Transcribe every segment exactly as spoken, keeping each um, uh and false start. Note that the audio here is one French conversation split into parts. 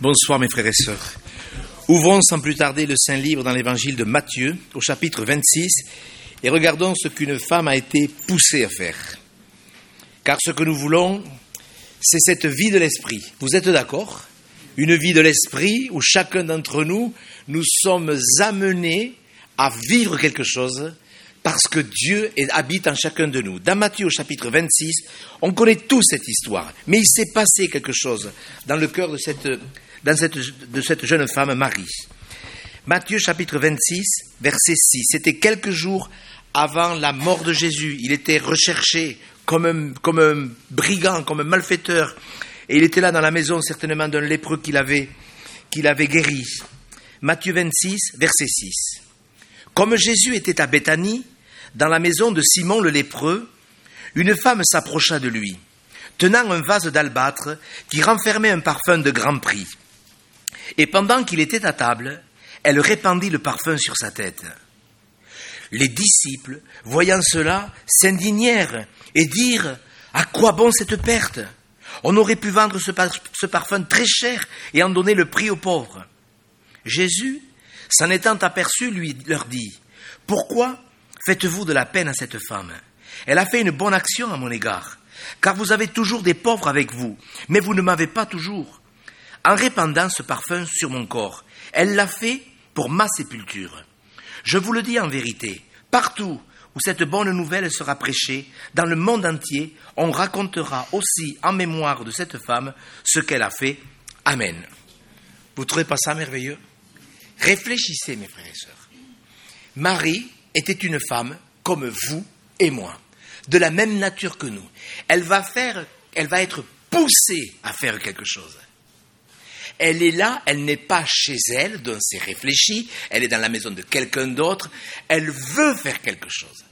Bonsoir mes frères et sœurs. Ouvrons sans plus tarder le Saint-Livre dans l'évangile de Matthieu, au chapitre vingt-six, et regardons ce qu'une femme a été poussée à faire. Car ce que nous voulons, c'est cette vie de l'esprit. Vous êtes d'accord ? Une vie de l'esprit où chacun d'entre nous, nous sommes amenés à vivre quelque chose parce que Dieu habite en chacun de nous. Dans Matthieu au chapitre vingt-six, on connaît tous cette histoire, mais il s'est passé quelque chose dans le cœur de cette, dans cette, de cette jeune femme, Marie. Matthieu chapitre vingt-six, verset six. C'était quelques jours avant la mort de Jésus. Il était recherché comme un, comme un brigand, comme un malfaiteur. Et il était là dans la maison certainement d'un lépreux qu'il avait, qu'il avait guéri. Matthieu vingt-six, verset six. Comme Jésus était à Béthanie, dans la maison de Simon le lépreux, une femme s'approcha de lui, tenant un vase d'albâtre qui renfermait un parfum de grand prix. Et pendant qu'il était à table, elle répandit le parfum sur sa tête. Les disciples, voyant cela, s'indignèrent et dirent « À quoi bon cette perte ? On aurait pu vendre ce, par- ce parfum très cher et en donner le prix aux pauvres. » Jésus, s'en étant aperçu, lui leur dit « Pourquoi faites-vous de la peine à cette femme ? Elle a fait une bonne action à mon égard, car vous avez toujours des pauvres avec vous, mais vous ne m'avez pas toujours. En répandant ce parfum sur mon corps, elle l'a fait pour ma sépulture. Je vous le dis en vérité, partout où cette bonne nouvelle sera prêchée, dans le monde entier, on racontera aussi en mémoire de cette femme ce qu'elle a fait. Amen. » Vous ne trouvez pas ça merveilleux ? Réfléchissez, mes frères et sœurs. Marie était une femme comme vous et moi, de la même nature que nous. Elle va faire, elle va être poussée à faire quelque chose. Elle est là, elle n'est pas chez elle, donc c'est réfléchi, elle est dans la maison de quelqu'un d'autre, elle veut faire quelque chose.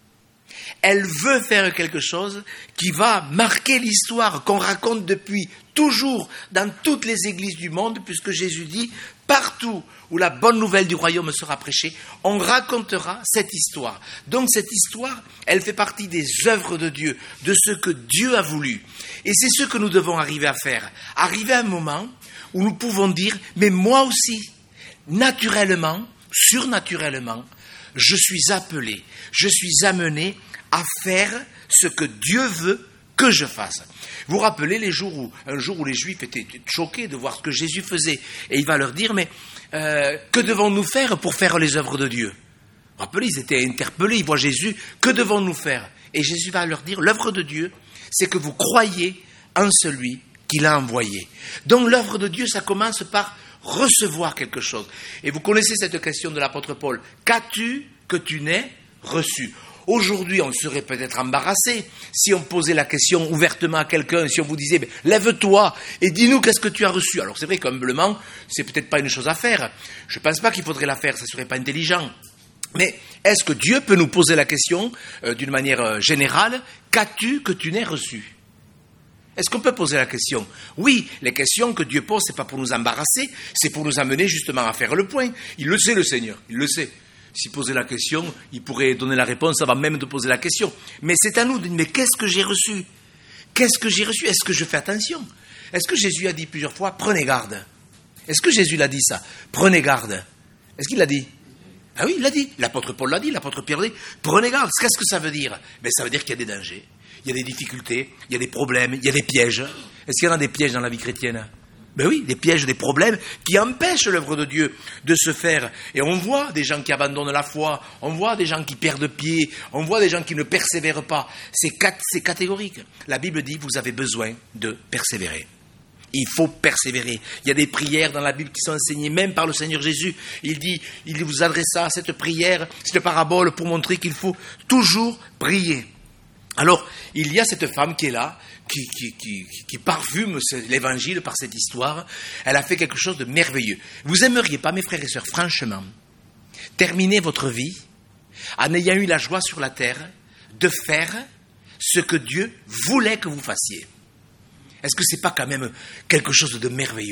Elle veut faire quelque chose qui va marquer l'histoire qu'on raconte depuis toujours dans toutes les églises du monde, puisque Jésus dit, partout où la bonne nouvelle du royaume sera prêchée, on racontera cette histoire. Donc cette histoire, elle fait partie des œuvres de Dieu, de ce que Dieu a voulu. Et c'est ce que nous devons arriver à faire. Arriver à un moment où nous pouvons dire, mais moi aussi, naturellement, surnaturellement, je suis appelé, je suis amené à faire ce que Dieu veut que je fasse. Vous vous rappelez les jours où, un jour où les Juifs étaient choqués de voir ce que Jésus faisait, et il va leur dire, mais euh, que devons-nous faire pour faire les œuvres de Dieu ? Vous vous rappelez, ils étaient interpellés, ils voient Jésus, que devons-nous faire ? Et Jésus va leur dire, l'œuvre de Dieu, c'est que vous croyez en celui qu'il a envoyé. Donc l'œuvre de Dieu, ça commence par recevoir quelque chose. Et vous connaissez cette question de l'apôtre Paul, qu'as-tu que tu n'aies reçu ? Aujourd'hui, on serait peut-être embarrassé si on posait la question ouvertement à quelqu'un, si on vous disait « lève-toi et dis-nous qu'est-ce que tu as reçu ». Alors c'est vrai qu'humblement, c'est peut-être pas une chose à faire. Je ne pense pas qu'il faudrait la faire, ça ne serait pas intelligent. Mais est-ce que Dieu peut nous poser la question euh, d'une manière euh, générale « qu'as-tu que tu n'aies reçu » ? Est-ce qu'on peut poser la question ? Oui, les questions que Dieu pose, ce n'est pas pour nous embarrasser, c'est pour nous amener justement à faire le point. Il le sait, le Seigneur, il le sait. S'il posait la question, il pourrait donner la réponse avant même de poser la question. Mais c'est à nous de dire, mais qu'est-ce que j'ai reçu ? Qu'est-ce que j'ai reçu ? Est-ce que je fais attention ? Est-ce que Jésus a dit plusieurs fois, prenez garde ? Est-ce que Jésus l'a dit ça ? Prenez garde. Est-ce qu'il l'a dit ? Ah oui, il l'a dit. L'apôtre Paul l'a dit, l'apôtre Pierre l'a dit. Prenez garde. Qu'est-ce que ça veut dire ? Ben, ça veut dire qu'il y a des dangers, il y a des difficultés, il y a des problèmes, il y a des pièges. Est-ce qu'il y en a des pièges dans la vie chrétienne ? Ben oui, des pièges, des problèmes qui empêchent l'œuvre de Dieu de se faire. Et on voit des gens qui abandonnent la foi, on voit des gens qui perdent pied, on voit des gens qui ne persévèrent pas. C'est, cat- c'est catégorique. La Bible dit, vous avez besoin de persévérer. Il faut persévérer. Il y a des prières dans la Bible qui sont enseignées même par le Seigneur Jésus. Il dit, il vous adressa cette prière, cette parabole pour montrer qu'il faut toujours prier. Alors, il y a cette femme qui est là, qui, qui, qui, qui parfume l'évangile par cette histoire. Elle a fait quelque chose de merveilleux. Vous aimeriez pas, mes frères et sœurs, franchement, terminer votre vie en ayant eu la joie sur la terre de faire ce que Dieu voulait que vous fassiez ? Est-ce que c'est pas quand même quelque chose de merveilleux ?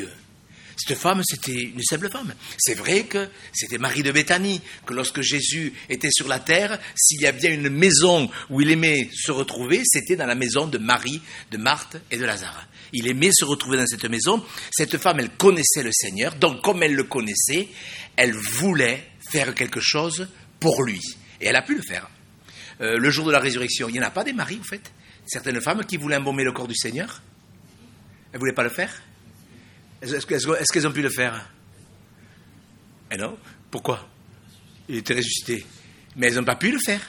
Cette femme, c'était une simple femme. C'est vrai que c'était Marie de Béthanie, que lorsque Jésus était sur la terre, s'il y a bien une maison où il aimait se retrouver, c'était dans la maison de Marie, de Marthe et de Lazare. Il aimait se retrouver dans cette maison. Cette femme, elle connaissait le Seigneur, donc comme elle le connaissait, elle voulait faire quelque chose pour lui. Et elle a pu le faire. Euh, le jour de la résurrection, il n'y en a pas des maris, en fait. Certaines femmes qui voulaient embaumer le corps du Seigneur. Elles ne voulaient pas le faire. Est-ce, que, est-ce qu'elles ont pu le faire? Eh non. Pourquoi? Il était ressuscité. Mais elles n'ont pas pu le faire.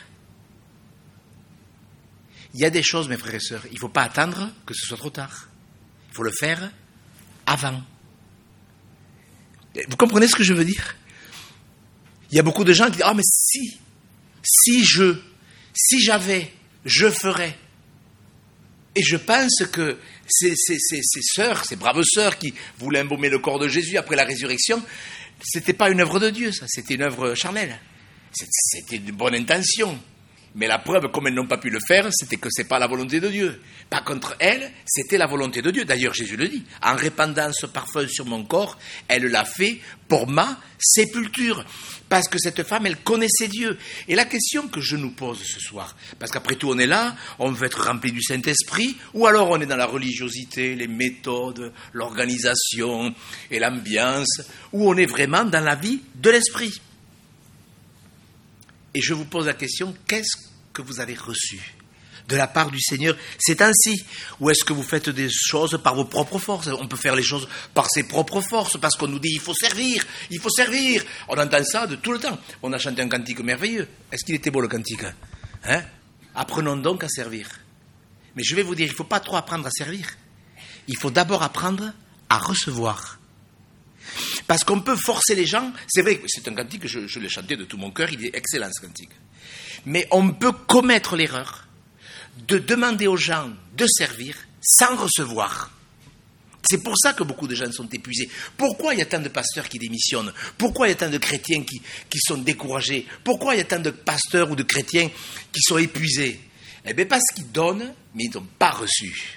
Il y a des choses, mes frères et sœurs, il ne faut pas attendre que ce soit trop tard. Il faut le faire avant. Vous comprenez ce que je veux dire? Il y a beaucoup de gens qui disent « Ah, mais si, si je, si j'avais, je ferais. » Et je pense que ces, ces, ces, ces sœurs, ces braves sœurs qui voulaient embaumer le corps de Jésus après la résurrection, ce n'était pas une œuvre de Dieu, ça, c'était une œuvre charnelle. C'était une bonne intention. Mais la preuve, comme elles n'ont pas pu le faire, c'était que ce n'est pas la volonté de Dieu. Par contre, elle, c'était la volonté de Dieu. D'ailleurs, Jésus le dit. En répandant ce parfum sur mon corps, elle l'a fait pour ma sépulture. Parce que cette femme, elle connaissait Dieu. Et la question que je nous pose ce soir, parce qu'après tout, on est là, on veut être rempli du Saint-Esprit, ou alors on est dans la religiosité, les méthodes, l'organisation et l'ambiance, ou on est vraiment dans la vie de l'Esprit. Et je vous pose la question, qu'est-ce que vous avez reçu de la part du Seigneur ces temps-ci? Ou est-ce que vous faites des choses par vos propres forces? On peut faire les choses par ses propres forces, parce qu'on nous dit, il faut servir, il faut servir. On entend ça de tout le temps. On a chanté un cantique merveilleux. Est-ce qu'il était beau le cantique? Hein? Apprenons donc à servir. Mais je vais vous dire, il ne faut pas trop apprendre à servir. Il faut d'abord apprendre à recevoir. Parce qu'on peut forcer les gens, c'est vrai que c'est un cantique que je, je l'ai chanté de tout mon cœur, il est excellent ce cantique. Mais on peut commettre l'erreur de demander aux gens de servir sans recevoir. C'est pour ça que beaucoup de gens sont épuisés. Pourquoi il y a tant de pasteurs qui démissionnent? Pourquoi il y a tant de chrétiens qui, qui sont découragés? Pourquoi il y a tant de pasteurs ou de chrétiens qui sont épuisés? Eh bien parce qu'ils donnent, mais ils n'ont pas reçu.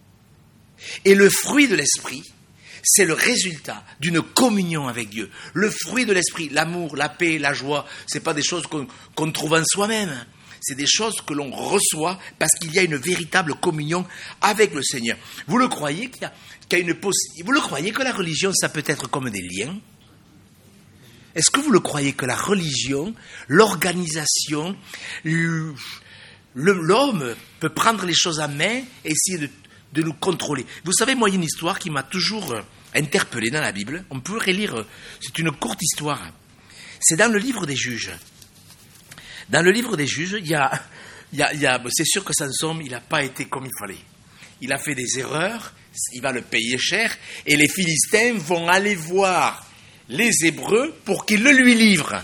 Et le fruit de l'esprit, c'est le résultat d'une communion avec Dieu. Le fruit de l'esprit, l'amour, la paix, la joie, ce n'est pas des choses qu'on, qu'on trouve en soi-même. C'est des choses que l'on reçoit parce qu'il y a une véritable communion avec le Seigneur. Vous le croyez qu'il y a, qu'il y a une possi- Vous le croyez que la religion, ça peut être comme des liens? Est-ce que vous le croyez que la religion, l'organisation, le, le, l'homme peut prendre les choses en main et essayer de de nous contrôler? Vous savez, moi, il y a une histoire qui m'a toujours interpellé dans la Bible. On peut relire, c'est une courte histoire. C'est dans le livre des Juges. Dans le livre des Juges, il y a, il y a, il y a c'est sûr que Samson, il n'a pas été comme il fallait. Il a fait des erreurs, il va le payer cher, et les Philistins vont aller voir les Hébreux pour qu'ils le lui livrent.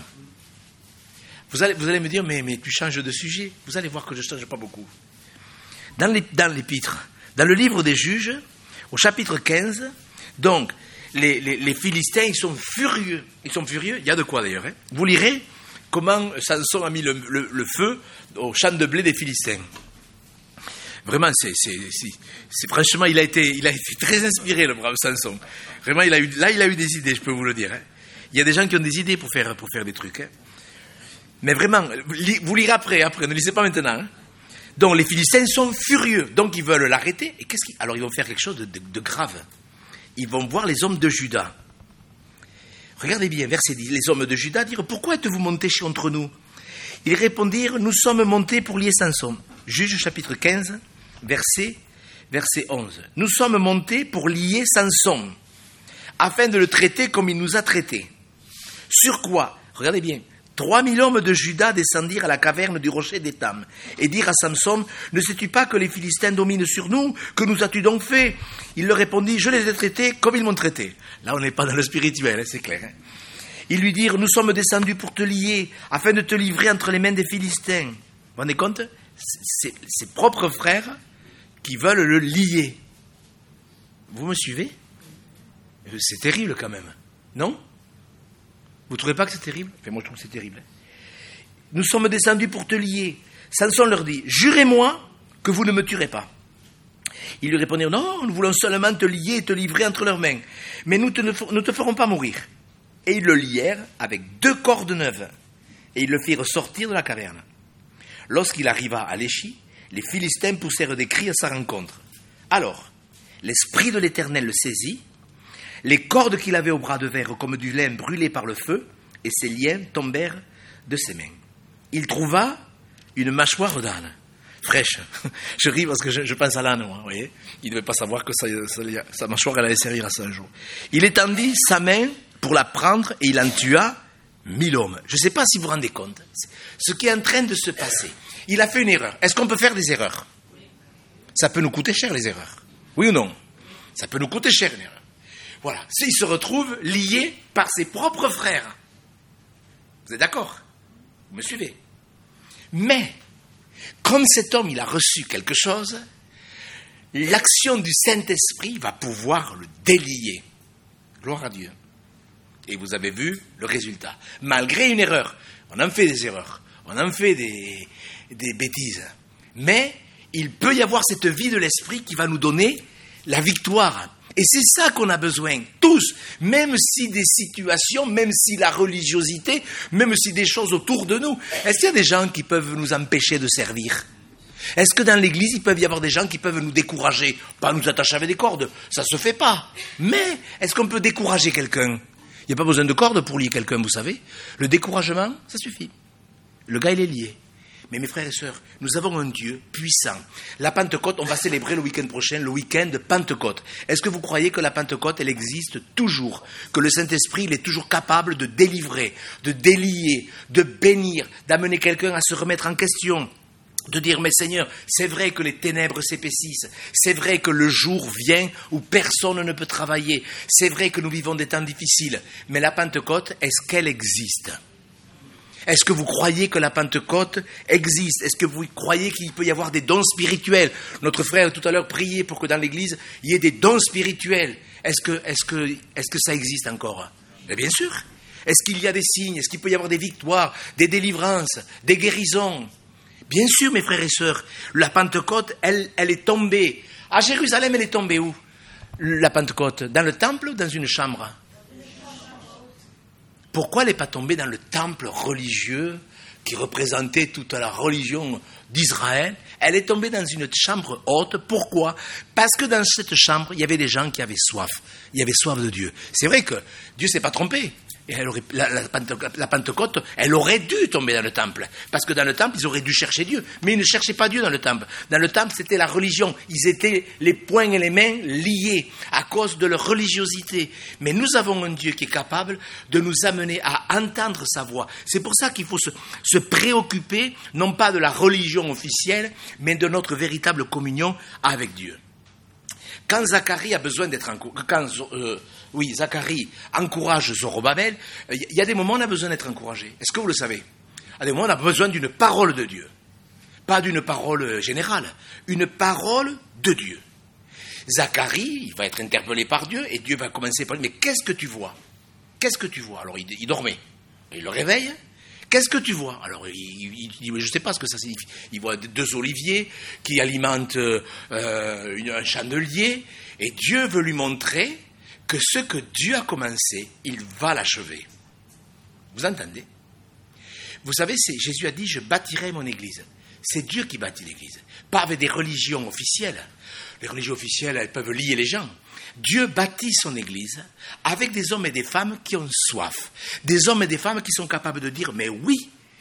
Vous allez, vous allez me dire, mais, mais tu changes de sujet. Vous allez voir que je ne change pas beaucoup. Dans, les, dans l'épître, dans le livre des Juges, au chapitre quinze, donc, les, les, les Philistins, ils sont furieux. Ils sont furieux, il y a de quoi d'ailleurs. Hein. Vous lirez comment Samson a mis le, le, le feu au champ de blé des Philistins. Vraiment, c'est, c'est, c'est, c'est franchement, il a, été, il a été très inspiré, le brave Samson. Vraiment, il a eu, là, il a eu des idées, je peux vous le dire. Hein. Il y a des gens qui ont des idées pour faire, pour faire des trucs. Hein. Mais vraiment, vous lirez après, après, ne lisez pas maintenant. Hein. Donc les Philistins sont furieux, donc ils veulent l'arrêter. Et qu'est-ce qu'ils... Alors ils vont faire quelque chose de, de, de grave. Ils vont voir les hommes de Juda. Regardez bien, verset dix. Les hommes de Juda dirent, pourquoi êtes-vous montés contre nous? Ils répondirent, nous sommes montés pour lier Samson. Juge chapitre quinze, verset, verset onze. Nous sommes montés pour lier Samson, afin de le traiter comme il nous a traités. Sur quoi? Regardez bien. Trois mille hommes de Juda descendirent à la caverne du rocher d'Étam et dirent à Samson, ne sais-tu pas que les Philistins dominent sur nous? Que nous as-tu donc fait? Il leur répondit, je les ai traités comme ils m'ont traité. Là, on n'est pas dans le spirituel, hein, c'est clair. Hein. Ils lui dirent, nous sommes descendus pour te lier, afin de te livrer entre les mains des Philistins. Vous vous rendez compte? C'est ses propres frères qui veulent le lier. Vous me suivez? C'est terrible quand même, non? Vous ne trouvez pas que c'est terrible? Enfin, moi, je trouve que c'est terrible. Nous sommes descendus pour te lier. Samson leur dit, jurez-moi que vous ne me tuerez pas. Ils lui répondirent, non, nous voulons seulement te lier et te livrer entre leurs mains, mais nous te, ne nous te ferons pas mourir. Et ils le lièrent avec deux cordes neuves, et ils le firent sortir de la caverne. Lorsqu'il arriva à l'Échi, les Philistins poussèrent des cris à sa rencontre. Alors, l'Esprit de l'Éternel le saisit, les cordes qu'il avait au bras devinrent comme du lin brûlé par le feu, et ses liens tombèrent de ses mains. Il trouva une mâchoire d'âne, fraîche. Je ris parce que je, je pense à l'âne, moi, vous voyez. Il ne devait pas savoir que sa, sa, sa mâchoire elle allait servir à ça un jour. Il étendit sa main pour la prendre et il en tua mille hommes. Je ne sais pas si vous vous rendez compte ce qui est en train de se passer. Il a fait une erreur. Est-ce qu'on peut faire des erreurs? Ça peut nous coûter cher, les erreurs. Oui ou non? Ça peut nous coûter cher, une erreur. Voilà. Il se retrouve lié par ses propres frères. Vous êtes d'accord? Vous me suivez? Mais, comme cet homme, il a reçu quelque chose, l'action du Saint-Esprit va pouvoir le délier. Gloire à Dieu. Et vous avez vu le résultat. Malgré une erreur, on en fait des erreurs, on en fait des, des bêtises. Mais il peut y avoir cette vie de l'Esprit qui va nous donner la victoire. Et c'est ça qu'on a besoin, tous, même si des situations, même si la religiosité, même si des choses autour de nous. Est-ce qu'il y a des gens qui peuvent nous empêcher de servir? Est-ce que dans l'église, il peut y avoir des gens qui peuvent nous décourager? Pas nous attacher avec des cordes, ça se fait pas. Mais, est-ce qu'on peut décourager quelqu'un? Il n'y a pas besoin de cordes pour lier quelqu'un, vous savez. Le découragement, ça suffit. Le gars, il est lié. Mais mes frères et sœurs, nous avons un Dieu puissant. La Pentecôte, on va célébrer le week-end prochain, le week-end de Pentecôte. Est-ce que vous croyez que la Pentecôte, elle existe toujours? Que le Saint-Esprit, il est toujours capable de délivrer, de délier, de bénir, d'amener quelqu'un à se remettre en question? De dire, mais Seigneur, c'est vrai que les ténèbres s'épaississent, c'est vrai que le jour vient où personne ne peut travailler, c'est vrai que nous vivons des temps difficiles, mais la Pentecôte, est-ce qu'elle existe? Est-ce que vous croyez que la Pentecôte existe? Est-ce que vous croyez qu'il peut y avoir des dons spirituels? Notre frère tout à l'heure priait pour que dans l'Église, il y ait des dons spirituels. Est-ce que, est-ce que, est-ce que ça existe encore? Mais bien sûr. Est-ce qu'il y a des signes? Est-ce qu'il peut y avoir des victoires, des délivrances, des guérisons? Bien sûr, mes frères et sœurs, la Pentecôte, elle, elle est tombée. À Jérusalem, elle est tombée où? La Pentecôte, dans le temple ou dans une chambre? Pourquoi elle n'est pas tombée dans le temple religieux qui représentait toute la religion d'Israël? Elle est tombée dans une chambre haute. Pourquoi? Parce que dans cette chambre, il y avait des gens qui avaient soif. Il y avait soif de Dieu. C'est vrai que Dieu ne s'est pas trompé. Et elle aurait, la, la, la Pentecôte, elle aurait dû tomber dans le temple. Parce que dans le temple, ils auraient dû chercher Dieu. Mais ils ne cherchaient pas Dieu dans le temple. Dans le temple, c'était la religion. Ils étaient les poings et les mains liés à cause de leur religiosité. Mais nous avons un Dieu qui est capable de nous amener à entendre sa voix. C'est pour ça qu'il faut se, se préoccuper, non pas de la religion officielle, mais de notre véritable communion avec Dieu. Quand Zacharie a besoin d'être encouragé, quand euh, oui, Zacharie encourage Zorobabel, il euh, y a des moments où on a besoin d'être encouragé. Est-ce que vous le savez? À des moments, on a besoin d'une parole de Dieu. Pas d'une parole générale, une parole de Dieu. Zacharie, il va être interpellé par Dieu, et Dieu va commencer par lui, mais qu'est-ce que tu vois? Qu'est-ce que tu vois? Alors, il, il dormait. Il le réveille. Qu'est-ce que tu vois? Alors, il, il dit, je ne sais pas ce que ça signifie. Il voit deux oliviers qui alimentent euh, une, un chandelier, et Dieu veut lui montrer que ce que Dieu a commencé, il va l'achever. Vous entendez? Vous savez, c'est, Jésus a dit, je bâtirai mon église. C'est Dieu qui bâtit l'église, pas avec des religions officielles. Les religions officielles, elles peuvent lier les gens. Dieu bâtit son église avec des hommes et des femmes qui ont soif. Des hommes et des femmes qui sont capables de dire, mais oui,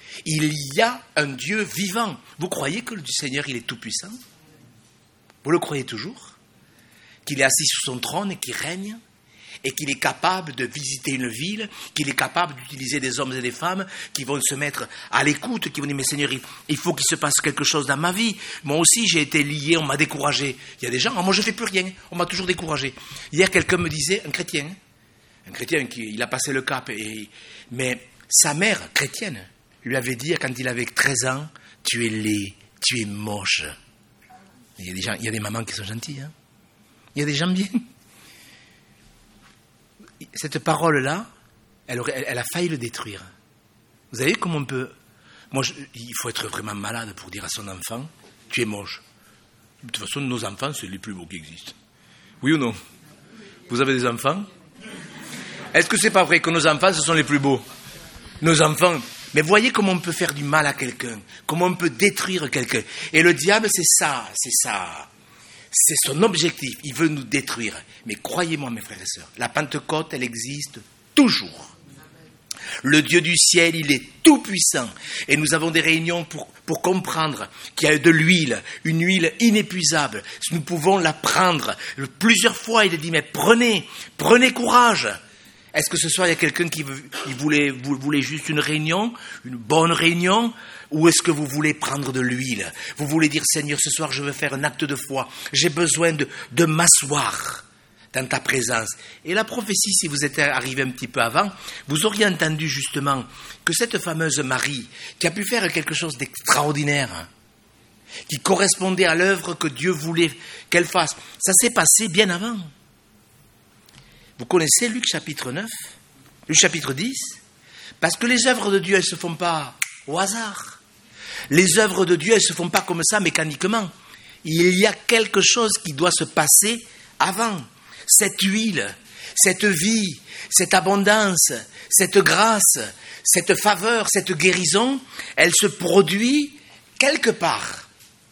il y a un Dieu vivant. Vous croyez que le Seigneur, il est tout puissant? Vous le croyez toujours? Qu'il est assis sur son trône et qu'il règne? Et qu'il est capable de visiter une ville, qu'il est capable d'utiliser des hommes et des femmes qui vont se mettre à l'écoute, qui vont dire, mais Seigneur, il faut qu'il se passe quelque chose dans ma vie. Moi aussi, j'ai été lié, on m'a découragé. Il y a des gens, oh, moi je ne fais plus rien, on m'a toujours découragé. Hier, quelqu'un me disait, un chrétien, un chrétien qui il a passé le cap, et, mais sa mère, chrétienne, lui avait dit, quand il avait treize ans, tu es laid, tu es moche. Il y a des gens, il y a des mamans qui sont gentilles, hein. Il y a des gens bien. Cette parole-là, elle, aurait, elle, elle a failli le détruire. Vous savez comment on peut... Moi, je, il faut être vraiment malade pour dire à son enfant, tu es moche. De toute façon, nos enfants, c'est les plus beaux qui existent. Oui ou non? Vous avez des enfants? Est-ce que c'est pas vrai que nos enfants, ce sont les plus beaux? Nos enfants. Mais voyez comment on peut faire du mal à quelqu'un, comment on peut détruire quelqu'un. Et le diable, c'est ça, c'est ça. C'est son objectif, il veut nous détruire. Mais croyez-moi, mes frères et sœurs, la Pentecôte, elle existe toujours. Le Dieu du ciel, il est tout puissant. Et nous avons des réunions pour, pour comprendre qu'il y a de l'huile, une huile inépuisable. Nous pouvons la prendre. Plusieurs fois, il a dit, mais prenez, prenez courage. Est-ce que ce soir, il y a quelqu'un qui, veut, qui voulait, vous voulez juste une réunion, une bonne réunion, ou est-ce que vous voulez prendre de l'huile? Vous voulez dire, Seigneur, ce soir, je veux faire un acte de foi. J'ai besoin de, de m'asseoir dans ta présence. Et la prophétie, si vous étiez arrivé un petit peu avant, vous auriez entendu justement que cette fameuse Marie, qui a pu faire quelque chose d'extraordinaire, qui correspondait à l'œuvre que Dieu voulait qu'elle fasse, ça s'est passé bien avant. Vous connaissez Luc chapitre neuf, Luc chapitre dix, parce que les œuvres de Dieu, elles ne se font pas au hasard. Les œuvres de Dieu, elles ne se font pas comme ça mécaniquement. Il y a quelque chose qui doit se passer avant. Cette huile, cette vie, cette abondance, cette grâce, cette faveur, cette guérison, elle se produit quelque part.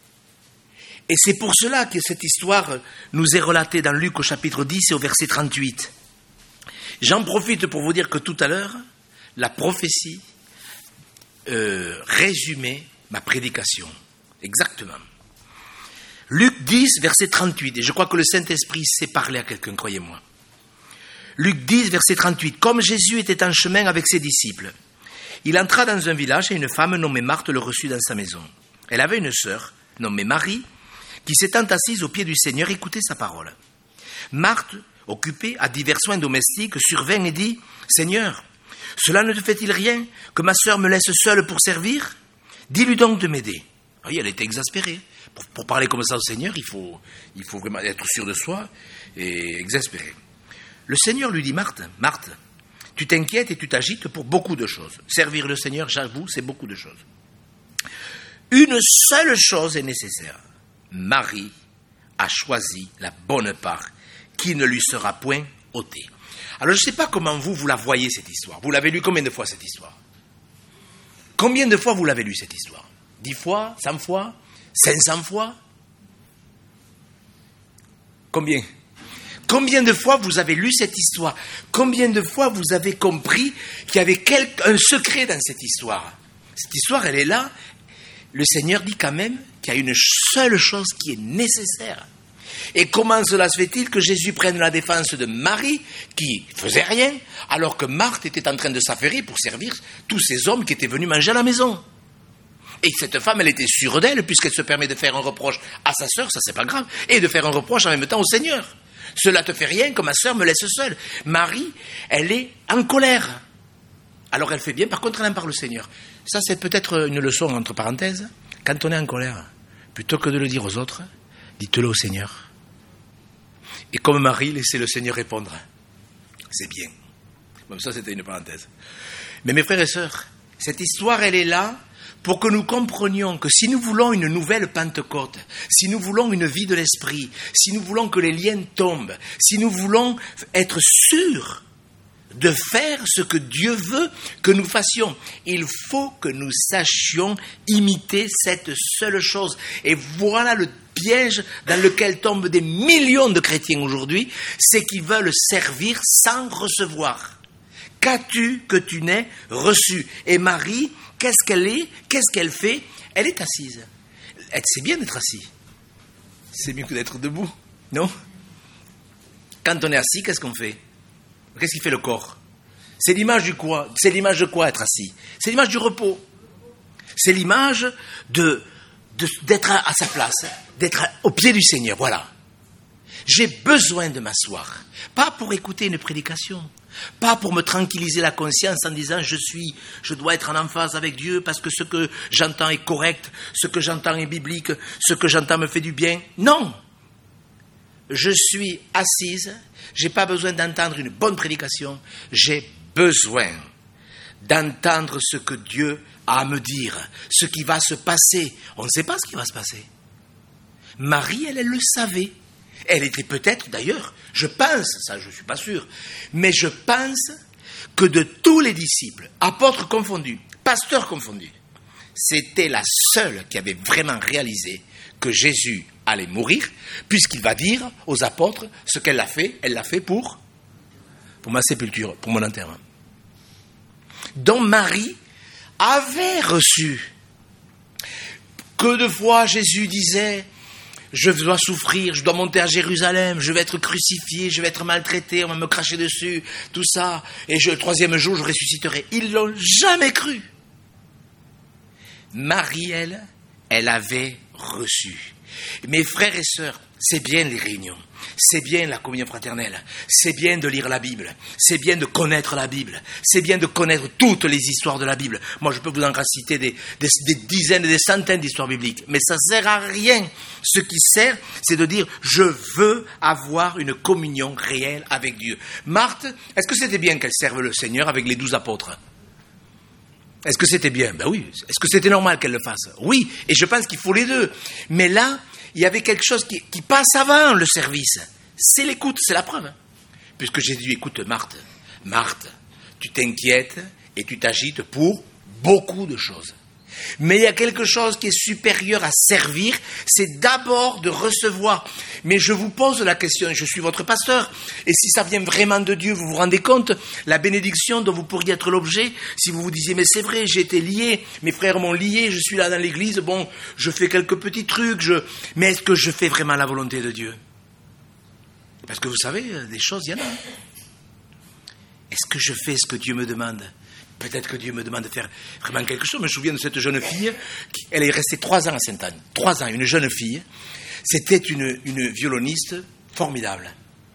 Et c'est pour cela que cette histoire nous est relatée dans Luc au chapitre dix et au verset trente-huit. J'en profite pour vous dire que tout à l'heure, la prophétie euh, résumait ma prédication. Exactement. Luc dix, verset trente-huit, et je crois que le Saint-Esprit sait parler à quelqu'un, croyez-moi. Luc dix, verset trente-huit, comme Jésus était en chemin avec ses disciples, il entra dans un village et une femme nommée Marthe le reçut dans sa maison. Elle avait une sœur, nommée Marie, qui s'étant assise au pied du Seigneur, écoutait sa parole. Marthe, occupée à divers soins domestiques, survint et dit, « Seigneur, cela ne te fait-il rien que ma sœur me laisse seule pour servir? Dis-lui donc de m'aider. » Oui, elle était exaspérée. Pour, pour parler comme ça au Seigneur, il faut, il faut vraiment être sûr de soi et exaspéré. Le Seigneur lui dit, Marthe, Marthe, tu t'inquiètes et tu t'agites pour beaucoup de choses. Servir le Seigneur, j'avoue, c'est beaucoup de choses. Une seule chose est nécessaire. Marie a choisi la bonne part qui ne lui sera point ôtée. Alors je ne sais pas comment vous, vous la voyez cette histoire. Vous l'avez lu combien de fois cette histoire? Combien de fois vous l'avez lu cette histoire? Dix fois? Cent fois? Cinq cents fois? Combien? Combien de fois vous avez lu cette histoire? Combien de fois vous avez compris qu'il y avait quelque, un secret dans cette histoire? Cette histoire, elle est là. Le Seigneur dit quand même qu'il y a une seule chose qui est nécessaire. Et comment cela se fait-il que Jésus prenne la défense de Marie, qui faisait rien, alors que Marthe était en train de s'affairer pour servir tous ces hommes qui étaient venus manger à la maison? Et cette femme, elle était sûre d'elle, puisqu'elle se permet de faire un reproche à sa sœur, ça c'est pas grave, et de faire un reproche en même temps au Seigneur. Cela te fait rien que ma sœur me laisse seule. Marie, elle est en colère. Alors elle fait bien, par contre elle en parle au Seigneur. Ça c'est peut-être une leçon entre parenthèses. Quand on est en colère, plutôt que de le dire aux autres, dites-le au Seigneur. Et comme Marie, laissez le Seigneur répondre. C'est bien. Même ça c'était une parenthèse. Mais mes frères et sœurs, cette histoire elle est là pour que nous comprenions que si nous voulons une nouvelle Pentecôte, si nous voulons une vie de l'esprit, si nous voulons que les liens tombent, si nous voulons être sûrs de faire ce que Dieu veut que nous fassions, il faut que nous sachions imiter cette seule chose. Et voilà le piège dans lequel tombent des millions de chrétiens aujourd'hui, c'est qu'ils veulent servir sans recevoir. Qu'as-tu que tu n'aies reçu? Et Marie, qu'est-ce qu'elle est? Qu'est-ce qu'elle fait? Elle est assise. C'est bien d'être assis. C'est mieux que d'être debout, non? Quand on est assis, qu'est-ce qu'on fait? Qu'est-ce qui fait le corps? C'est l'image du quoi? C'est l'image de quoi être assis? C'est l'image du repos. C'est l'image de, de, d'être à, à sa place, d'être au pied du Seigneur, voilà. J'ai besoin de m'asseoir, pas pour écouter une prédication, pas pour me tranquilliser la conscience en disant je suis, je dois être en emphase avec Dieu parce que ce que j'entends est correct, ce que j'entends est biblique, ce que j'entends me fait du bien. Non, je suis assise, j'ai pas besoin d'entendre une bonne prédication, j'ai besoin d'entendre ce que Dieu a à me dire, ce qui va se passer. On ne sait pas ce qui va se passer. Marie, elle, elle le savait. Elle était peut-être, d'ailleurs, je pense, ça je ne suis pas sûr, mais je pense que de tous les disciples, apôtres confondus, pasteurs confondus, c'était la seule qui avait vraiment réalisé que Jésus allait mourir, puisqu'il va dire aux apôtres ce qu'elle a fait, elle l'a fait pour, pour ma sépulture, pour mon enterrement. Donc Marie avait reçu. Que de fois Jésus disait, je dois souffrir, je dois monter à Jérusalem, je vais être crucifié, je vais être maltraité, on va me cracher dessus, tout ça, et je, le troisième jour je ressusciterai. Ils l'ont jamais cru. Marie, elle, elle avait reçu. Mes frères et sœurs, c'est bien les réunions, c'est bien la communion fraternelle, c'est bien de lire la Bible, c'est bien de connaître la Bible, c'est bien de connaître toutes les histoires de la Bible. Moi, je peux vous en citer des, des, des dizaines et des centaines d'histoires bibliques, mais ça ne sert à rien. Ce qui sert, c'est de dire, je veux avoir une communion réelle avec Dieu. Marthe, est-ce que c'était bien qu'elle serve le Seigneur avec les douze apôtres ? Est-ce que c'était bien ? Ben oui. Est-ce que c'était normal qu'elle le fasse ? Oui. Et je pense qu'il faut les deux. Mais là, il y avait quelque chose qui, qui passe avant le service. C'est l'écoute, c'est la preuve. Puisque Jésus dit, écoute Marthe, Marthe, tu t'inquiètes et tu t'agites pour beaucoup de choses. Mais il y a quelque chose qui est supérieur à servir, c'est d'abord de recevoir. Mais je vous pose la question, je suis votre pasteur, et si ça vient vraiment de Dieu, vous vous rendez compte, la bénédiction dont vous pourriez être l'objet, si vous vous disiez, mais c'est vrai, j'ai été lié, mes frères m'ont lié, je suis là dans l'église, bon, je fais quelques petits trucs, je... mais est-ce que je fais vraiment la volonté de Dieu ? Parce que vous savez, des choses, il y en a. Est-ce que je fais ce que Dieu me demande ? Peut-être que Dieu me demande de faire vraiment quelque chose. Je me souviens de cette jeune fille, qui, elle est restée trois ans à Sainte-Anne. Trois ans, une jeune fille. C'était une, une violoniste formidable.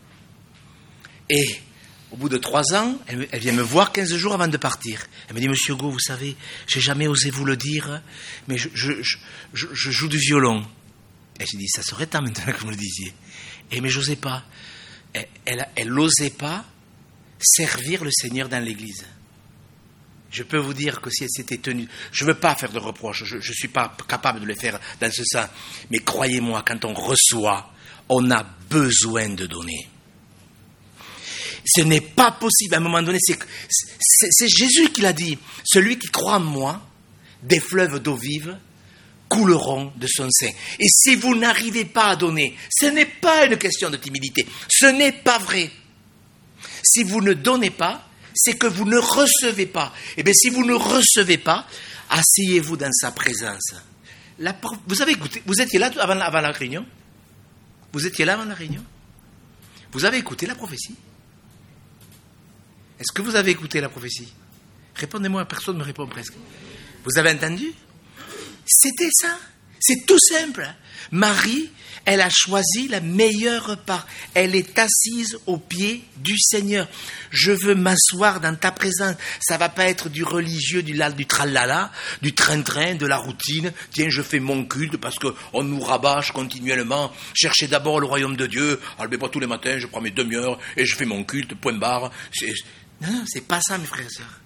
Et au bout de trois ans, elle, elle vient me voir quinze jours avant de partir. Elle me dit, Monsieur Hugo, vous savez, j'ai jamais osé vous le dire, mais je, je, je, je, je joue du violon. Et j'ai dit, ça serait temps maintenant que vous me le disiez. Et mais j'osais pas. Elle, elle n'osait pas servir le Seigneur dans l'église. Je peux vous dire que si elle s'était tenue, je ne veux pas faire de reproches, je ne suis pas capable de le faire dans ce sens, mais croyez-moi, quand on reçoit, on a besoin de donner. Ce n'est pas possible, à un moment donné, c'est, c'est, c'est Jésus qui l'a dit, celui qui croit en moi, des fleuves d'eau vive couleront de son sein. Et si vous n'arrivez pas à donner, ce n'est pas une question de timidité, ce n'est pas vrai. Si vous ne donnez pas, c'est que vous ne recevez pas. Eh bien, si vous ne recevez pas, asseyez-vous dans sa présence. La, vous avez écouté, vous étiez là avant, avant la réunion ? Vous étiez là avant la réunion ? Vous avez écouté la prophétie ? Est-ce que vous avez écouté la prophétie ? Répondez-moi, personne ne me répond presque. Vous avez entendu ? C'était ça. C'est tout simple. Marie, elle a choisi la meilleure part. Elle est assise aux pieds du Seigneur. Je veux m'asseoir dans ta présence. Ça va pas être du religieux, du, du tralala, du train-train, de la routine. Tiens, je fais mon culte parce qu'on nous rabâche continuellement. Cherchez d'abord le royaume de Dieu. Alors, ben, pas tous les matins, je prends mes demi-heures et je fais mon culte, point barre. C'est... Non, non, c'est pas ça, mes frères et sœurs.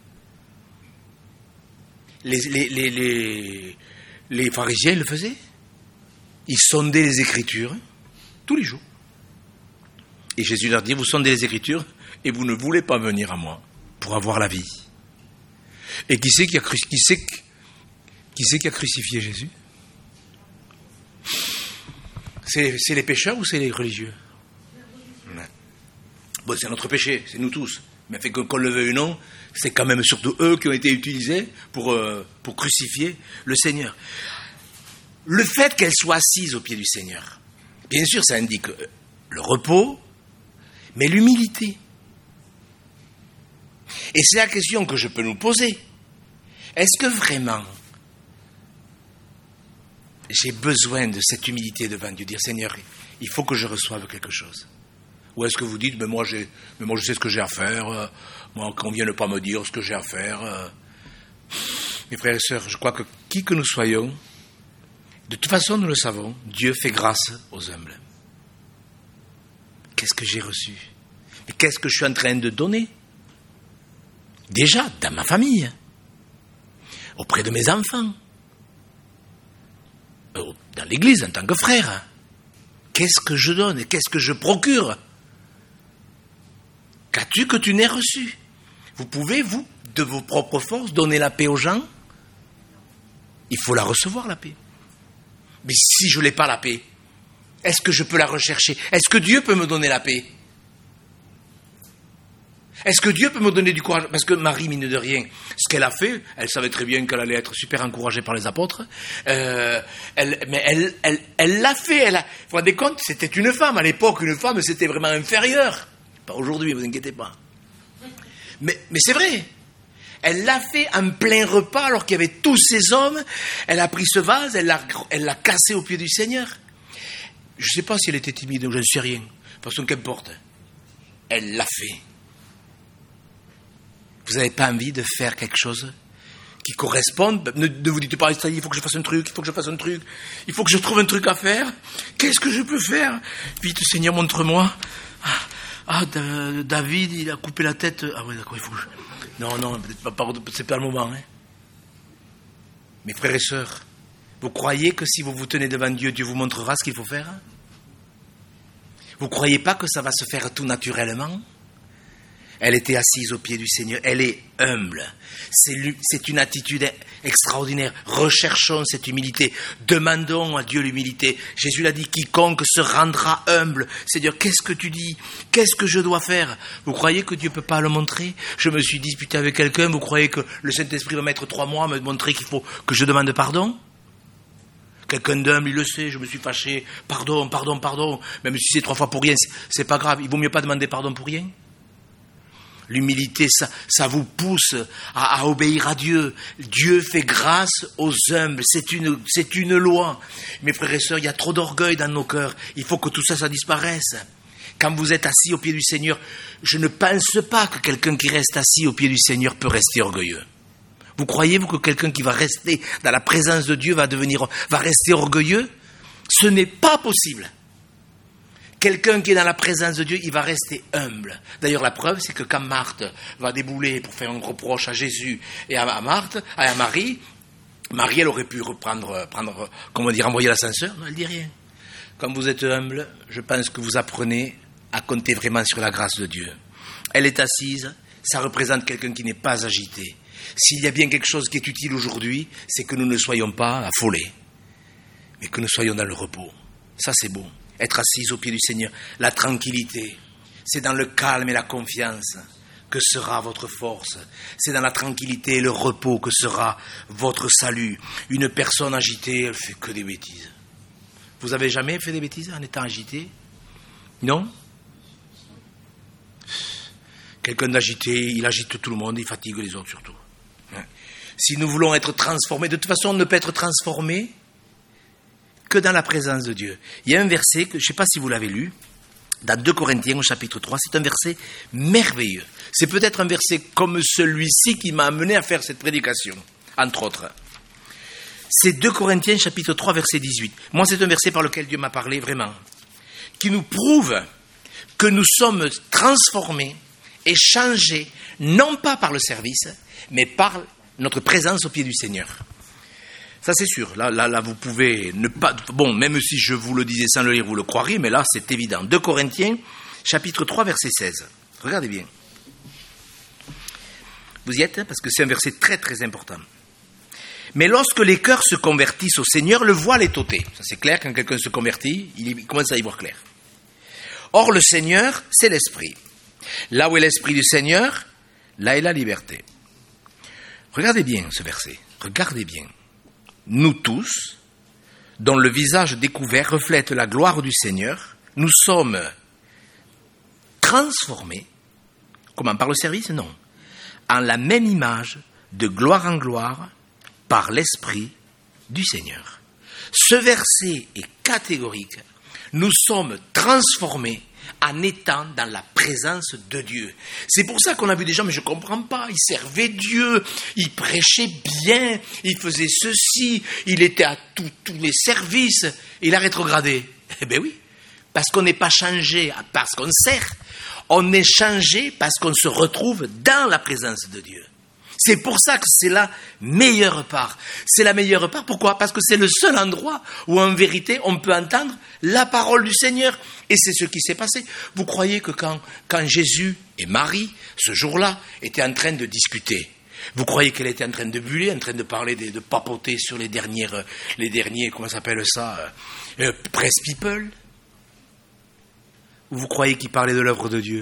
Les, les, les, les, les pharisiens le faisaient. Ils sondaient les Écritures tous les jours. Et Jésus leur dit, vous sondez les Écritures et vous ne voulez pas venir à moi pour avoir la vie. Et qui c'est qui a, qui c'est, qui c'est qui a crucifié Jésus ? c'est, c'est les pécheurs ou c'est les religieux ? Bon, c'est notre péché, c'est nous tous. Mais fait qu'on le veuille ou non, c'est quand même surtout eux qui ont été utilisés pour, euh, pour crucifier le Seigneur. Le fait qu'elle soit assise au pied du Seigneur, bien sûr, ça indique le repos, mais l'humilité. Et c'est la question que je peux nous poser. Est-ce que vraiment j'ai besoin de cette humilité devant Dieu, dire Seigneur, il faut que je reçoive quelque chose ? Ou est-ce que vous dites, mais moi, j'ai, mais moi je sais ce que j'ai à faire, euh, moi qu'on ne vienne pas me dire ce que j'ai à faire. Euh. Mes frères et sœurs, je crois que qui que nous soyons, de toute façon, nous le savons, Dieu fait grâce aux humbles. Qu'est-ce que j'ai reçu ? Mais qu'est-ce que je suis en train de donner ? Déjà, dans ma famille, auprès de mes enfants, dans l'église en tant que frère. qu'est-ce que je donne et qu'est-ce que je procure? Qu'as-tu que tu n'aies reçu? Vous pouvez, vous, de vos propres forces, donner la paix aux gens? Il faut la recevoir, la paix. Mais si je n'ai pas la paix, est-ce que je peux la rechercher? Est-ce que Dieu peut me donner la paix? Est-ce que Dieu peut me donner du courage? Parce que Marie, mine de rien, ce qu'elle a fait, elle savait très bien qu'elle allait être super encouragée par les apôtres, euh, elle, mais elle, elle, elle l'a fait. Elle a, vous vous rendez compte, c'était une femme. À l'époque, une femme, c'était vraiment inférieur. Pas aujourd'hui, vous inquiétez pas. Mais, mais c'est vrai. Elle l'a fait en plein repas, alors qu'il y avait tous ces hommes. Elle a pris ce vase, elle l'a, elle l'a cassé aux pieds du Seigneur. Je ne sais pas si elle était timide ou je ne sais rien. De toute façon, qu'importe. Elle l'a fait. Vous n'avez pas envie de faire quelque chose qui corresponde? Ne, ne vous dites pas, il faut que je fasse un truc, il faut que je fasse un truc, il faut que je trouve un truc à faire. Qu'est-ce que je peux faire? Vite, Seigneur, montre-moi. Ah, ah David, il a coupé la tête. Ah oui, d'accord, il faut que je... Non, non, pas, pas, c'est pas le moment. Hein. Mes frères et sœurs, vous croyez que si vous vous tenez devant Dieu, Dieu vous montrera ce qu'il faut faire? Vous ne croyez pas que ça va se faire tout naturellement? Elle était assise aux pieds du Seigneur. Elle est humble. C'est, c'est une attitude extraordinaire. Recherchons cette humilité. Demandons à Dieu l'humilité. Jésus l'a dit, quiconque se rendra humble. Seigneur, qu'est-ce que tu dis? Qu'est-ce que je dois faire? Vous croyez que Dieu ne peut pas le montrer? Je me suis disputé avec quelqu'un. Vous croyez que le Saint-Esprit va mettre trois mois à me montrer qu'il faut que je demande pardon? Quelqu'un d'humble, il le sait. Je me suis fâché. Pardon, pardon, pardon. Même si c'est trois fois pour rien, c'est, c'est pas grave. Il vaut mieux pas demander pardon pour rien. L'humilité, ça, ça vous pousse à, à obéir à Dieu. Dieu fait grâce aux humbles. C'est une, c'est une loi. Mes frères et sœurs, il y a trop d'orgueil dans nos cœurs. Il faut que tout ça, ça disparaisse. Quand vous êtes assis au pied du Seigneur, je ne pense pas que quelqu'un qui reste assis au pied du Seigneur peut rester orgueilleux. Vous croyez-vous que quelqu'un qui va rester dans la présence de Dieu va devenir, va rester orgueilleux? Ce n'est pas possible. Quelqu'un qui est dans la présence de Dieu, il va rester humble. D'ailleurs, la preuve, c'est que quand Marthe va débouler pour faire un reproche à Jésus et à Marthe, à Marie, Marie, elle aurait pu reprendre, prendre, comment dire, envoyer l'ascenseur. Non, elle dit rien. Quand vous êtes humble, je pense que vous apprenez à compter vraiment sur la grâce de Dieu. Elle est assise, ça représente quelqu'un qui n'est pas agité. S'il y a bien quelque chose qui est utile aujourd'hui, c'est que nous ne soyons pas affolés, mais que nous soyons dans le repos. Ça, c'est beau. Être assise au pied du Seigneur, la tranquillité, c'est dans le calme et la confiance que sera votre force. C'est dans la tranquillité et le repos que sera votre salut. Une personne agitée, elle fait que des bêtises. Vous avez jamais fait des bêtises en étant agité? Non? Quelqu'un d'agité, il agite tout le monde, il fatigue les autres surtout. Si nous voulons être transformés, de toute façon on ne peut être transformé que dans la présence de Dieu. Il y a un verset, que je ne sais pas si vous l'avez lu, dans deux Corinthiens au chapitre trois, c'est un verset merveilleux. C'est peut-être un verset comme celui-ci qui m'a amené à faire cette prédication, entre autres. C'est deux Corinthiens chapitre trois, verset dix-huit. Moi, c'est un verset par lequel Dieu m'a parlé vraiment, qui nous prouve que nous sommes transformés et changés, non pas par le service, mais par notre présence au pied du Seigneur. Ça, c'est sûr. Là, là, là, vous pouvez ne pas... Bon, même si je vous le disais sans le lire, vous le croiriez, mais là, c'est évident. deux Corinthiens, chapitre trois, verset seize. Regardez bien. Vous y êtes, hein, parce que c'est un verset très, très important. Mais lorsque les cœurs se convertissent au Seigneur, le voile est ôté. Ça, c'est clair, quand quelqu'un se convertit, il commence à y voir clair. Or, le Seigneur, c'est l'Esprit. Là où est l'Esprit du Seigneur, là est la liberté. Regardez bien ce verset. Regardez bien. Nous tous, dont le visage découvert reflète la gloire du Seigneur, nous sommes transformés, comment, par le service? Non, en la même image, de gloire en gloire, par l'Esprit du Seigneur. Ce verset est catégorique. Nous sommes transformés en étant dans la présence de Dieu. C'est pour ça qu'on a vu des gens, mais je ne comprends pas, ils servaient Dieu, ils prêchaient bien, ils faisaient ceci, il était à tous les services, il a rétrogradé. Eh bien oui, parce qu'on n'est pas changé parce qu'on sert, on est changé parce qu'on se retrouve dans la présence de Dieu. C'est pour ça que c'est la meilleure part. C'est la meilleure part. Pourquoi ? Parce que c'est le seul endroit où, en vérité, on peut entendre la parole du Seigneur. Et c'est ce qui s'est passé. Vous croyez que quand, quand Jésus et Marie, ce jour-là, étaient en train de discuter, vous croyez qu'elle était en train de buller, en train de parler, de, de papoter sur les dernières, les derniers, comment ça s'appelle ça, euh, euh, press people ? Ou vous croyez qu'il parlait de l'œuvre de Dieu ?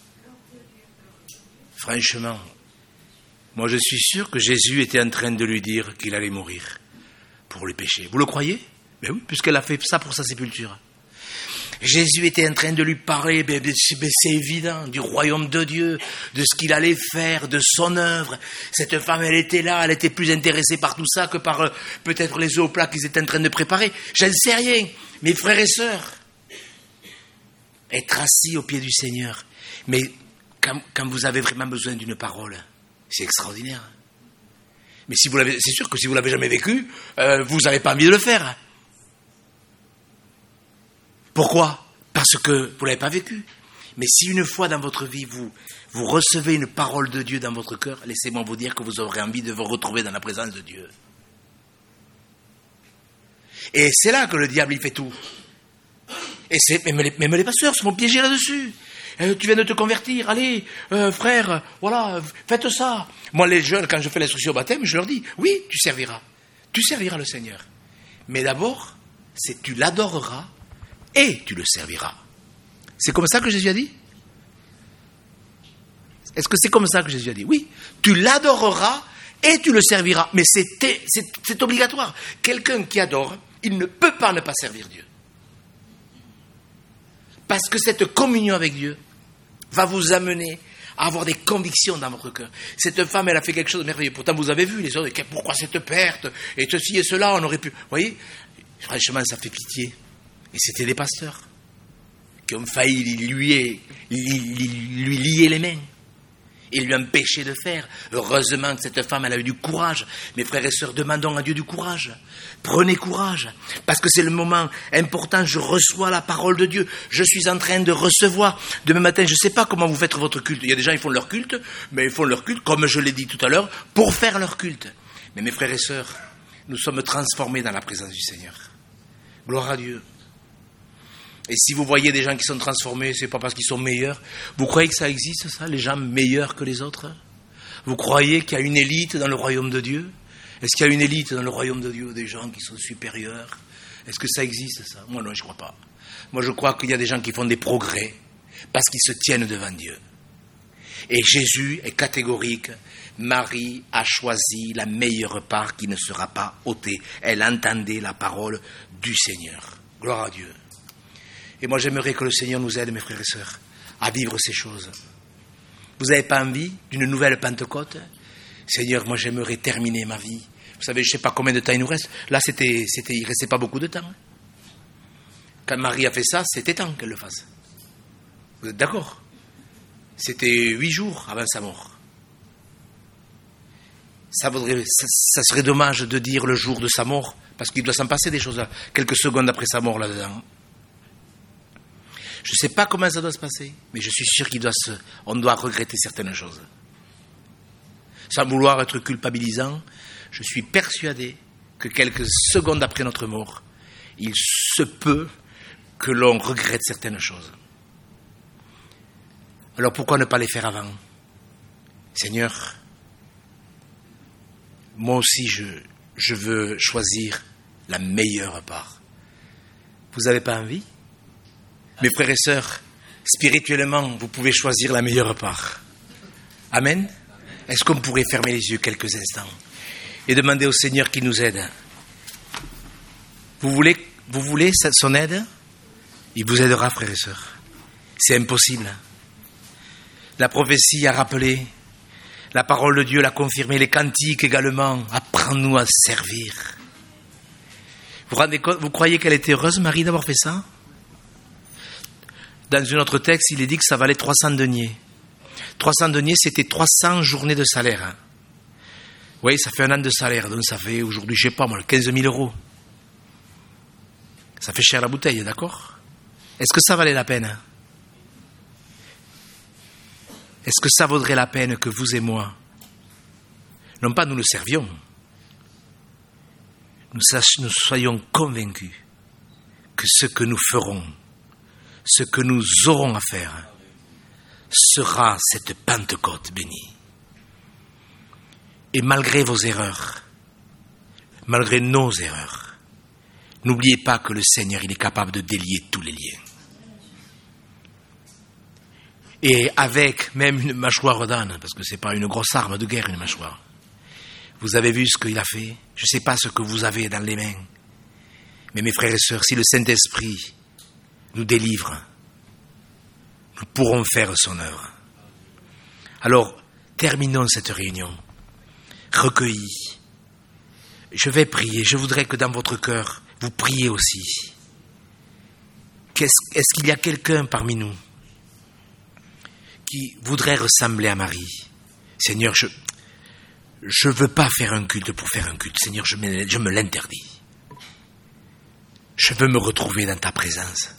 Franchement, moi je suis sûr que Jésus était en train de lui dire qu'il allait mourir pour le péché. Vous le croyez ? Ben oui, puisqu'elle a fait ça pour sa sépulture. Jésus était en train de lui parler, ben, ben, c'est évident, du royaume de Dieu, de ce qu'il allait faire, de son œuvre. Cette femme, elle était là, elle était plus intéressée par tout ça que par euh, peut-être les œufs au plat qu'ils étaient en train de préparer. Je ne sais rien, mes frères et sœurs. Être assis au pied du Seigneur. Mais quand, quand vous avez vraiment besoin d'une parole, c'est extraordinaire. Mais si vous l'avez, c'est sûr que si vous l'avez jamais vécu, euh, vous n'avez pas envie de le faire. Pourquoi ? Parce que vous ne l'avez pas vécu. Mais si une fois dans votre vie, vous, vous recevez une parole de Dieu dans votre cœur, laissez-moi vous dire que vous aurez envie de vous retrouver dans la présence de Dieu. Et c'est là que le diable, il fait tout. Et c'est, même les, même les pasteurs se font piéger là-dessus. Euh, tu viens de te convertir, allez, euh, frère, voilà, faites ça. Moi, les jeunes, quand je fais l'instruction au baptême, je leur dis, oui, tu serviras. Tu serviras le Seigneur. Mais d'abord, c'est tu l'adoreras et tu le serviras. C'est comme ça que Jésus a dit ? Est-ce que c'est comme ça que Jésus a dit ? Oui, tu l'adoreras et tu le serviras. Mais c'est, c'est, c'est obligatoire. Quelqu'un qui adore, il ne peut pas ne pas servir Dieu. Parce que cette communion avec Dieu va vous amener à avoir des convictions dans votre cœur. Cette femme, elle a fait quelque chose de merveilleux. Pourtant, vous avez vu les autres, pourquoi cette perte ? Et ceci et cela, on aurait pu... Vous voyez ? Franchement, ça fait pitié. Et c'était des pasteurs qui ont failli lui, lui lier les mains et lui empêcher de faire. Heureusement que cette femme, elle a eu du courage. Mes frères et sœurs, demandons à Dieu du courage. Prenez courage, parce que c'est le moment important. Je reçois la parole de Dieu. Je suis en train de recevoir. Demain matin, je ne sais pas comment vous faites votre culte. Il y a des gens qui font leur culte, mais ils font leur culte, comme je l'ai dit tout à l'heure, pour faire leur culte. Mais mes frères et sœurs, nous sommes transformés dans la présence du Seigneur. Gloire à Dieu. Et si vous voyez des gens qui sont transformés, c'est pas parce qu'ils sont meilleurs. Vous croyez que ça existe, ça, les gens meilleurs que les autres ? Vous croyez qu'il y a une élite dans le royaume de Dieu ? Est-ce qu'il y a une élite dans le royaume de Dieu, des gens qui sont supérieurs ? Est-ce que ça existe, ça ? Moi, non, je ne crois pas. Moi, je crois qu'il y a des gens qui font des progrès parce qu'ils se tiennent devant Dieu. Et Jésus est catégorique. Marie a choisi la meilleure part qui ne sera pas ôtée. Elle entendait la parole du Seigneur. Gloire à Dieu. Et moi, j'aimerais que le Seigneur nous aide, mes frères et sœurs, à vivre ces choses. Vous n'avez pas envie d'une nouvelle Pentecôte ? Seigneur, moi, j'aimerais terminer ma vie. Vous savez, je ne sais pas combien de temps il nous reste. Là, c'était, c'était, il ne restait pas beaucoup de temps. Quand Marie a fait ça, c'était temps qu'elle le fasse. Vous êtes d'accord ? C'était huit jours avant sa mort. Ça, vaudrait, ça, ça serait dommage de dire le jour de sa mort, parce qu'il doit s'en passer des choses là, quelques secondes après sa mort là-dedans. Je ne sais pas comment ça doit se passer, mais je suis sûr qu'il doit se, on doit regretter certaines choses. Sans vouloir être culpabilisant, je suis persuadé que quelques secondes après notre mort, il se peut que l'on regrette certaines choses. Alors pourquoi ne pas les faire avant ? Seigneur, moi aussi je, je veux choisir la meilleure part. Vous n'avez pas envie ? Mes frères et sœurs, spirituellement, vous pouvez choisir la meilleure part. Amen. Est-ce qu'on pourrait fermer les yeux quelques instants et demander au Seigneur qu'il nous aide ? Vous voulez, vous voulez son aide ? Il vous aidera, frères et sœurs. C'est impossible. La prophétie a rappelé, la parole de Dieu l'a confirmé, les cantiques également. Apprends-nous à servir. Vous rendez compte, vous croyez qu'elle était heureuse, Marie, d'avoir fait ça ? Dans un autre texte, il est dit que ça valait trois cents deniers. trois cents deniers, c'était trois cents journées de salaire. Hein. Oui, ça fait un an de salaire, donc ça fait aujourd'hui, je ne sais pas moi, quinze mille euros. Ça fait cher la bouteille, d'accord ? Est-ce que ça valait la peine ? Est-ce que ça vaudrait la peine que vous et moi, Non pas nous le servions. Nous, sach- nous soyons convaincus que ce que nous ferons, ce que nous aurons à faire, sera cette Pentecôte bénie. Et malgré vos erreurs, malgré nos erreurs, n'oubliez pas que le Seigneur, il est capable de délier tous les liens. Et avec même une mâchoire d'âne, parce que ce n'est pas une grosse arme de guerre, une mâchoire. Vous avez vu ce qu'il a fait? Je ne sais pas ce que vous avez dans les mains. Mais mes frères et sœurs, si le Saint-Esprit nous délivre, nous pourrons faire son œuvre. Alors, terminons cette réunion, recueillis. Je vais prier, je voudrais que dans votre cœur, vous priez aussi. Qu'est-ce, est-ce qu'il y a quelqu'un parmi nous qui voudrait ressembler à Marie? Seigneur, je je veux pas faire un culte pour faire un culte. Seigneur, je me, je me l'interdis. Je veux me retrouver dans ta présence.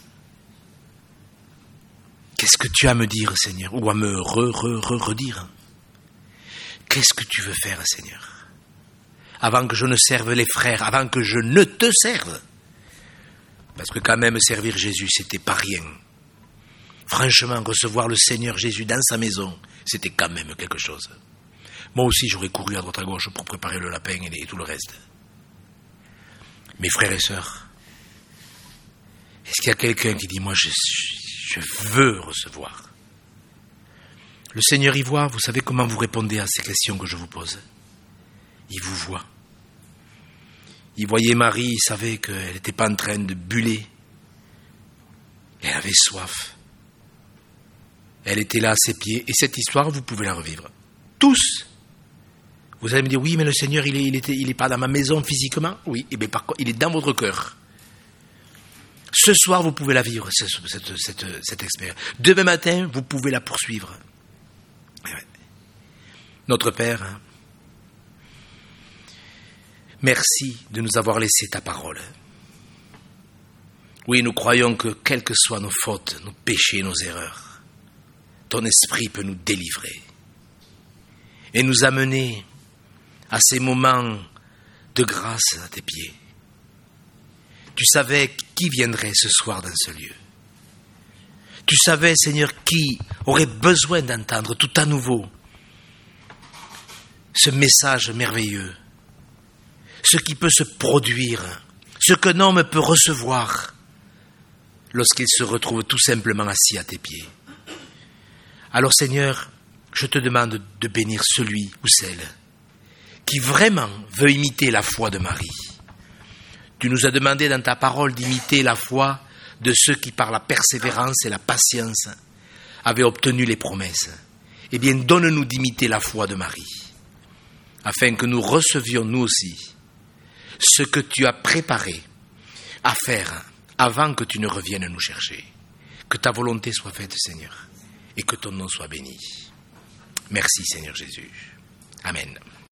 Qu'est-ce que tu as à me dire, Seigneur, ou à me re, re, re, redire? Qu'est-ce que tu veux faire, Seigneur? Avant que je ne serve les frères, avant que je ne te serve. Parce que quand même, servir Jésus, c'était pas rien. Franchement, recevoir le Seigneur Jésus dans sa maison, c'était quand même quelque chose. Moi aussi, j'aurais couru à droite à gauche pour préparer le lapin et tout le reste. Mes frères et sœurs, est-ce qu'il y a quelqu'un qui dit, moi, je, je veux recevoir? Le Seigneur y voit, vous savez comment vous répondez à ces questions que je vous pose? Il vous voit. Il voyait Marie, il savait qu'elle n'était pas en train de buller. Elle avait soif. Elle était là à ses pieds. Et cette histoire, vous pouvez la revivre. Tous. Vous allez me dire, oui, mais le Seigneur, il est, il était, il est pas dans ma maison physiquement. Oui, et bien par contre, il est dans votre cœur. Ce soir, vous pouvez la vivre, cette, cette, cette, cette expérience. Demain matin, vous pouvez la poursuivre. Notre Père, merci de nous avoir laissé ta parole. Oui, nous croyons que, quelles que soient nos fautes, nos péchés, nos erreurs, ton esprit peut nous délivrer et nous amener à ces moments de grâce à tes pieds. Tu savais qui viendrait ce soir dans ce lieu. Tu savais, Seigneur, qui aurait besoin d'entendre tout à nouveau ce message merveilleux, ce qui peut se produire, ce qu'un homme peut recevoir lorsqu'il se retrouve tout simplement assis à tes pieds. Alors, Seigneur, je te demande de bénir celui ou celle qui vraiment veut imiter la foi de Marie. Tu nous as demandé dans ta parole d'imiter la foi de ceux qui, par la persévérance et la patience, avaient obtenu les promesses. Eh bien, donne-nous d'imiter la foi de Marie, afin que nous recevions, nous aussi, ce que tu as préparé à faire avant que tu ne reviennes nous chercher. Que ta volonté soit faite, Seigneur, et que ton nom soit béni. Merci, Seigneur Jésus. Amen.